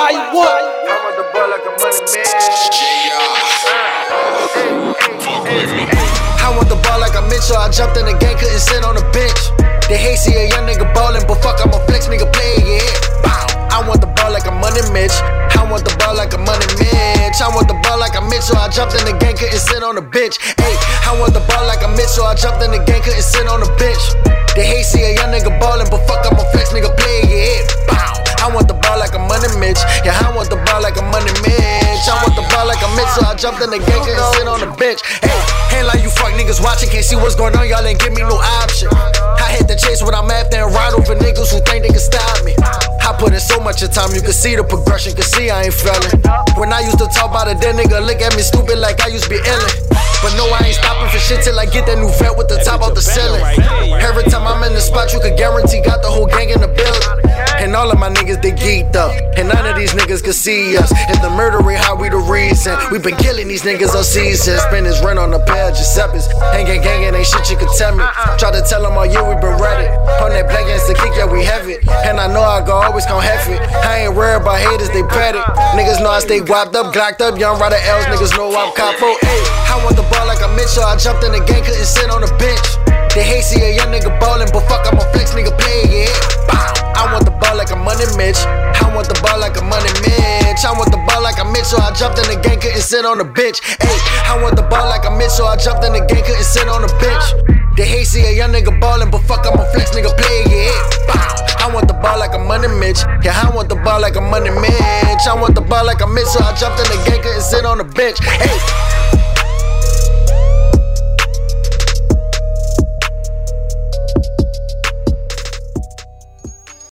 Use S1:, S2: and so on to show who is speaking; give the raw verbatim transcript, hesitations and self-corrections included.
S1: why you want.
S2: I want the ball like a money man.
S3: I want the ball like a Mitchell. I jumped in the game, couldn't sit on the bench. They hate see a young nigga ballin', but fuck, I'm a flex nigga play, yeah. Bow. I want the ball like a money Mitch. I want the ball like a money Mitch. I want the ball like a Mitchell. I jumped in the game, couldn't sit on the bench. Hey, I want the ball like a Mitchell. I jumped in the game, couldn't sit on the bench. They hate see a young nigga ballin', but fuck, I'm a flex nigga play, yeah. Bow. I want the ball like a money Mitch. Yeah, I want the ball like a money Mitch. I want the ball like a Mitch, so I jumped in the game, couldn't sit on the bench. Hey, ain't like you fuck niggas watching, can't see what's going on, y'all ain't give me no option. I hit the chase what I'm after and ride over niggas who think they can stop me. I put in so much of time, you can see the progression, can see I ain't failing. When I used to talk about it, that nigga look at me stupid like I used to be illin'. But no, I ain't stopping for shit till I get that new vet with the top out the ceiling. Every time I'm in the spot, you can guarantee got the whole gang in the building. And all of my niggas, they geeked up, and none of these niggas can see us. If the murder rate high, we the reason. We been killing these niggas all season. Spend his rent on a pair of Giuseppe's. Hangin' gangin' ain't shit you could tell me. Try to tell them all year we been ready. On that black against the kick, yeah, we have it. And I know I go always gon' have it. I ain't worried about haters, they petty. Niggas know I stay guapped up, glocked up, young rider L's. Niggas know I'm capo. Ayy, I want the ball like a Mitchell. I jumped in the game, couldn't sit on the bench. They hate see a young nigga ballin', but fuck, I'm a flex nigga play, yeah. Bow. I want the ball like a money Mitch. I want the ball like a money Mitch. I want the ball like a Mitchell. I jumped in the game, couldn't sit on the bench. Ayy, I want the ball like a Mitchell. I jumped in the game, couldn't sit on the bench. They hate see a young nigga ballin', but fuck, I'm a flex nigga play, yeah. Bow. I want the ball like a money Mitch. Yeah, I want the ball like a money Mitch. I want the ball like a Mitchell. I jumped in the game, couldn't sit on the bench. Ayy.